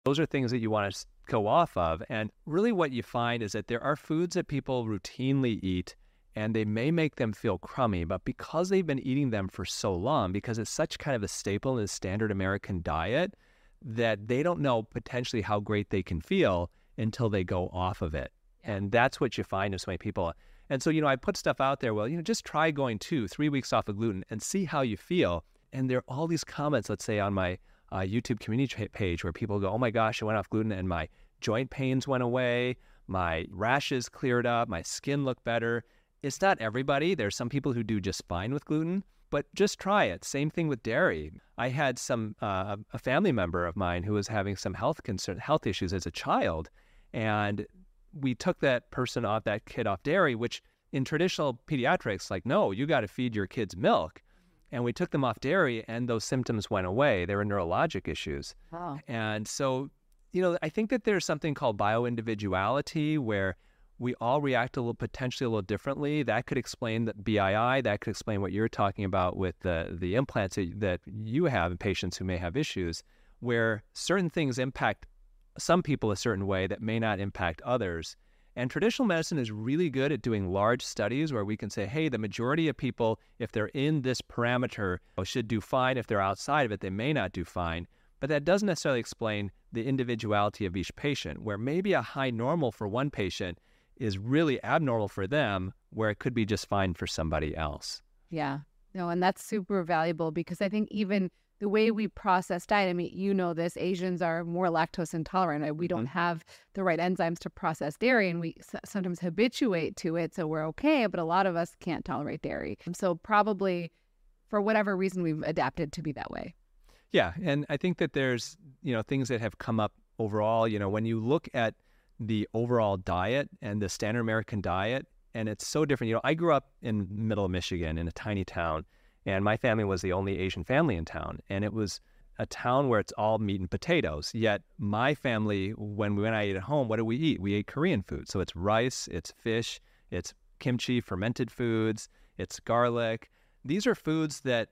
Those are things that you want to go off of. And really what you find is that there are foods that people routinely eat and they may make them feel crummy, but because they've been eating them for so long, because it's such kind of a staple in the standard American diet, that they don't know potentially how great they can feel until they go off of it. Yeah. And that's what you find in so many people. And so, I put stuff out there, just try going 2-3 weeks off of gluten and see how you feel. And there are all these comments, let's say on my YouTube community page where people go, oh my gosh, I went off gluten and my joint pains went away, my rashes cleared up, my skin looked better. It's not everybody. There's some people who do just fine with gluten, but just try it. Same thing with dairy. I had a family member of mine who was having some health issues as a child, and we took that kid off dairy, which in traditional pediatrics, like, no, you got to feed your kids milk. And we took them off dairy and those symptoms went away. They were neurologic issues. Wow. And so, I think that there's something called bioindividuality where we all react potentially a little differently. That could explain the BII. That could explain what you're talking about with the implants that you have in patients who may have issues, where certain things impact some people a certain way that may not impact others. And traditional medicine is really good at doing large studies where we can say, hey, the majority of people, if they're in this parameter, should do fine. If they're outside of it, they may not do fine. But that doesn't necessarily explain the individuality of each patient, where maybe a high normal for one patient is really abnormal for them, where it could be just fine for somebody else. Yeah. No, and that's super valuable because I think even the way we process diet, this, Asians are more lactose intolerant. We don't have the right enzymes to process dairy, and we sometimes habituate to it, so we're okay, but a lot of us can't tolerate dairy. So probably for whatever reason, we've adapted to be that way. Yeah, and I think that there's, things that have come up overall, when you look at the overall diet and the standard American diet, and it's so different. I grew up in middle of Michigan in a tiny town, and my family was the only Asian family in town. And it was a town where it's all meat and potatoes. Yet my family, when I ate at home, what do we eat? We ate Korean food. So it's rice, it's fish, it's kimchi, fermented foods, it's garlic. These are foods that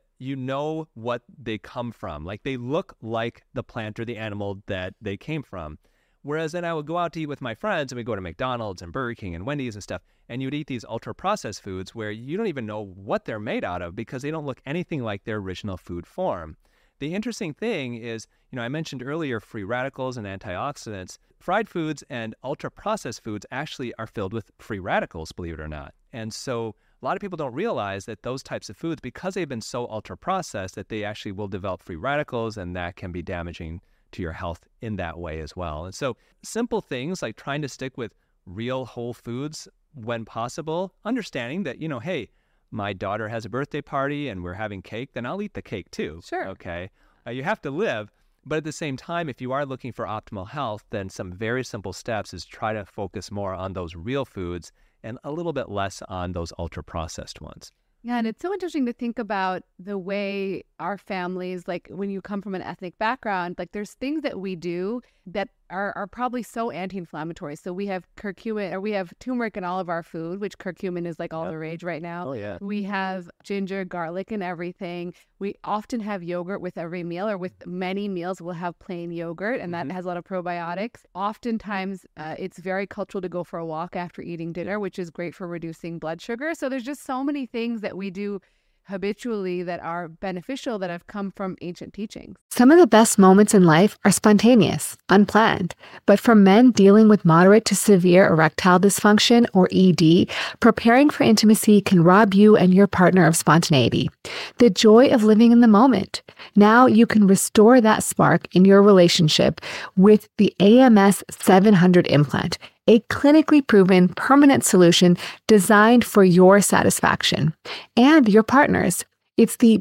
what they come from. Like they look like the plant or the animal that they came from. Whereas then I would go out to eat with my friends and we go to McDonald's and Burger King and Wendy's and stuff, and you'd eat these ultra-processed foods where you don't even know what they're made out of because they don't look anything like their original food form. The interesting thing is, I mentioned earlier free radicals and antioxidants. Fried foods and ultra-processed foods actually are filled with free radicals, believe it or not. And so a lot of people don't realize that those types of foods, because they've been so ultra-processed, that they actually will develop free radicals, and that can be damaging to your health in that way as well. And so simple things like trying to stick with real whole foods when possible, understanding that, hey, my daughter has a birthday party and we're having cake, then I'll eat the cake too. Sure. Okay. You have to live. But at the same time, if you are looking for optimal health, then some very simple steps is try to focus more on those real foods and a little bit less on those ultra-processed ones. Yeah, and it's so interesting to think about the way our families, like when you come from an ethnic background, like there's things that we do that are probably so anti-inflammatory. So we have curcumin, or we have turmeric in all of our food, which curcumin is like all the rage right now. Oh, yeah. We have ginger, garlic, and everything. We often have yogurt with every meal, or with many meals, we'll have plain yogurt, and that has a lot of probiotics. Oftentimes, it's very cultural to go for a walk after eating dinner, which is great for reducing blood sugar. So there's just so many things that we do habitually that are beneficial that have come from ancient teachings. Some of the best moments in life are spontaneous, unplanned. But for men dealing with moderate to severe erectile dysfunction, or ED, preparing for intimacy can rob you and your partner of spontaneity, the joy of living in the moment. Now you can restore that spark in your relationship with the AMS 700 implant, a clinically proven permanent solution designed for your satisfaction and your partner's. It's the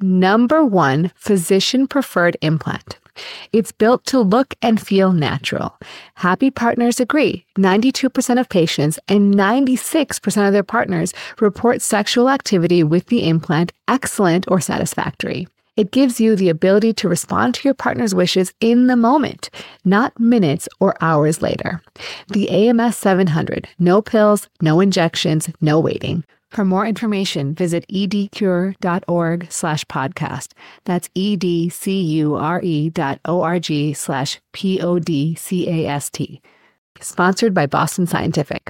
#1 physician-preferred implant. It's built to look and feel natural. Happy partners agree. 92% of patients and 96% of their partners report sexual activity with the implant excellent or satisfactory. It gives you the ability to respond to your partner's wishes in the moment, not minutes or hours later. The AMS 700, no pills, no injections, no waiting. For more information, visit edcure.org/podcast. That's edcure.org/podcast. Sponsored by Boston Scientific.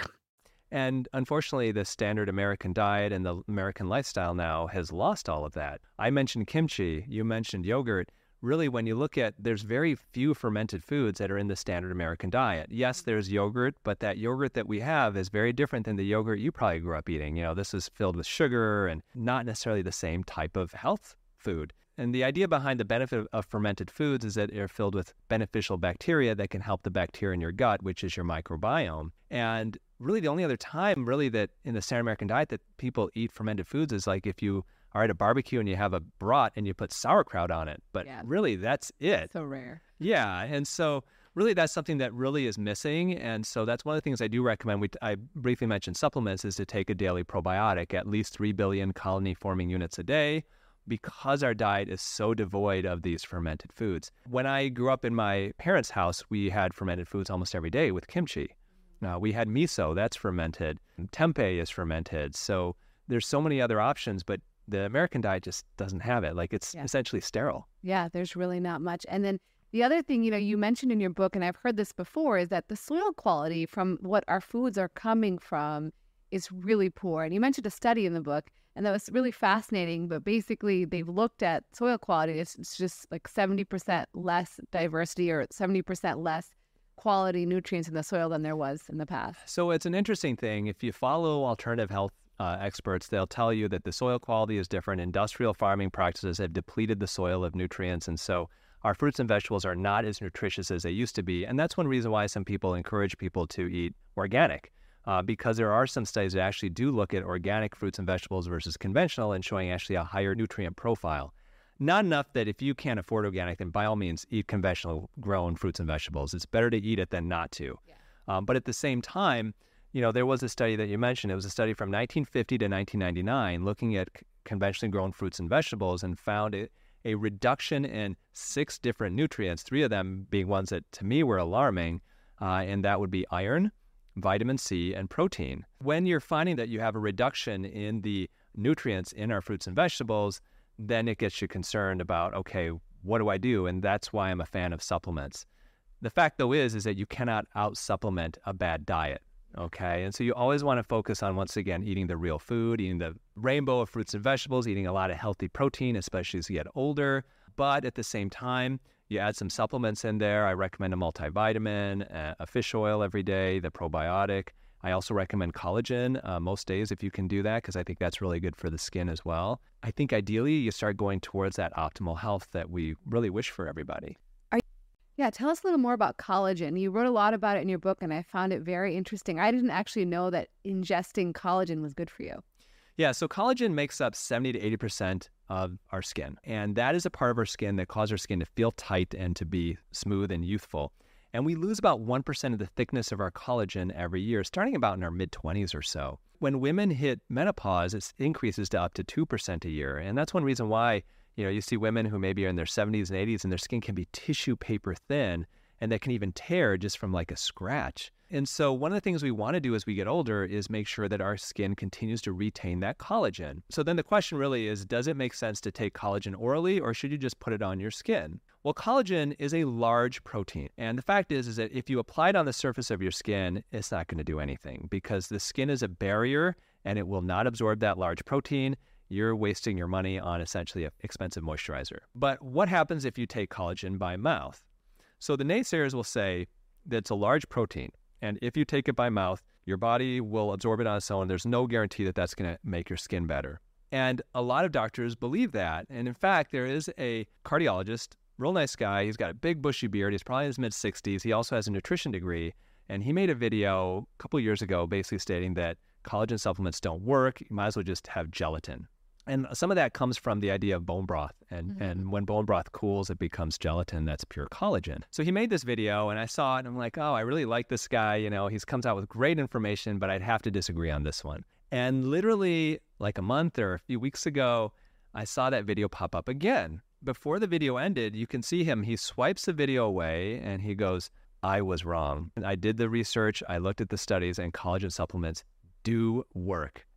And unfortunately, the standard American diet and the American lifestyle now has lost all of that. I mentioned kimchi, you mentioned yogurt. Really, when you look at, there's very few fermented foods that are in the standard American diet. Yes, there's yogurt, but that yogurt that we have is very different than the yogurt you probably grew up eating. You know, this is filled with sugar and not necessarily the same type of health food. And the idea behind the benefit of fermented foods is that they're filled with beneficial bacteria that can help the bacteria in your gut, which is your microbiome. And really the only other time really that in the standard American diet that people eat fermented foods is like if you are at a barbecue and you have a brat and you put sauerkraut on it. But really that's it. So rare. Yeah. And so really that's something that really is missing. And so that's one of the things I do recommend. I briefly mentioned supplements is to take a daily probiotic, at least 3 billion colony forming units a day, because our diet is so devoid of these fermented foods. When I grew up in my parents' house, we had fermented foods almost every day with kimchi. We had miso, that's fermented. Tempeh is fermented. So there's so many other options, but the American diet just doesn't have it. Like it's essentially sterile. Yeah, there's really not much. And then the other thing, you mentioned in your book, and I've heard this before, is that the soil quality from what our foods are coming from is really poor. And you mentioned a study in the book, and that was really fascinating. But basically, they've looked at soil quality. It's just like 70% less diversity or 70% less quality nutrients in the soil than there was in the past. So it's an interesting thing. If you follow alternative health experts, they'll tell you that the soil quality is different. Industrial farming practices have depleted the soil of nutrients. And so our fruits and vegetables are not as nutritious as they used to be. And that's one reason why some people encourage people to eat organic, because there are some studies that actually do look at organic fruits and vegetables versus conventional and showing actually a higher nutrient profile. Not enough that if you can't afford organic, then by all means, eat conventional grown fruits and vegetables. It's better to eat it than not to. Yeah. But at the same time, there was a study that you mentioned. It was a study from 1950 to 1999 looking at conventionally grown fruits and vegetables and found a reduction in 6 different nutrients, 3 of them being ones that to me were alarming, and that would be iron, vitamin C, and protein. When you're finding that you have a reduction in the nutrients in our fruits and vegetables, then it gets you concerned about, okay, what do I do? And that's why I'm a fan of supplements. The fact, though, is that you cannot out-supplement a bad diet. Okay, and so you always want to focus on, once again, eating the real food, eating the rainbow of fruits and vegetables, eating a lot of healthy protein, especially as you get older. But at the same time, you add some supplements in there. I recommend a multivitamin, a fish oil every day, the probiotic. I also recommend collagen most days if you can do that, because I think that's really good for the skin as well. I think ideally you start going towards that optimal health that we really wish for everybody. Yeah, tell us a little more about collagen. You wrote a lot about it in your book, and I found it very interesting. I didn't actually know that ingesting collagen was good for you. Yeah, so collagen makes up 70 to 80% of our skin. And that is a part of our skin that causes our skin to feel tight and to be smooth and youthful. And we lose about 1% of the thickness of our collagen every year, starting about in our mid-20s or so. When women hit menopause, it increases to up to 2% a year. And that's one reason why you see women who maybe are in their 70s and 80s and their skin can be tissue paper thin and that can even tear just from like a scratch. And so one of the things we want to do as we get older is make sure that our skin continues to retain that collagen. So then the question really is, does it make sense to take collagen orally or should you just put it on your skin? Well, collagen is a large protein. And the fact is that if you apply it on the surface of your skin, it's not going to do anything because the skin is a barrier and it will not absorb that large protein. You're wasting your money on essentially an expensive moisturizer. But what happens if you take collagen by mouth? So the naysayers will say that it's a large protein. And if you take it by mouth, your body will absorb it on its own. There's no guarantee that that's going to make your skin better. And a lot of doctors believe that. And in fact, there is a cardiologist, real nice guy. He's got a big bushy beard. He's probably in his mid-60s. He also has a nutrition degree. And he made a video a couple of years ago basically stating that collagen supplements don't work. You might as well just have gelatin. And some of that comes from the idea of bone broth. And when bone broth cools, it becomes gelatin. That's pure collagen. So he made this video and I saw it and I'm like, oh, I really like this guy. He comes out with great information, but I'd have to disagree on this one. And literally like a month or a few weeks ago, I saw that video pop up again. Before the video ended, you can see him. He swipes the video away and he goes, I was wrong. And I did the research. I looked at the studies and collagen supplements do work.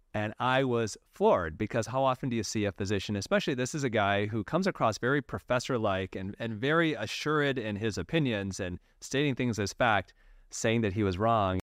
And I was floored, because how often do you see a physician, especially this is a guy who comes across very professor-like and very assured in his opinions and stating things as fact, saying that he was wrong.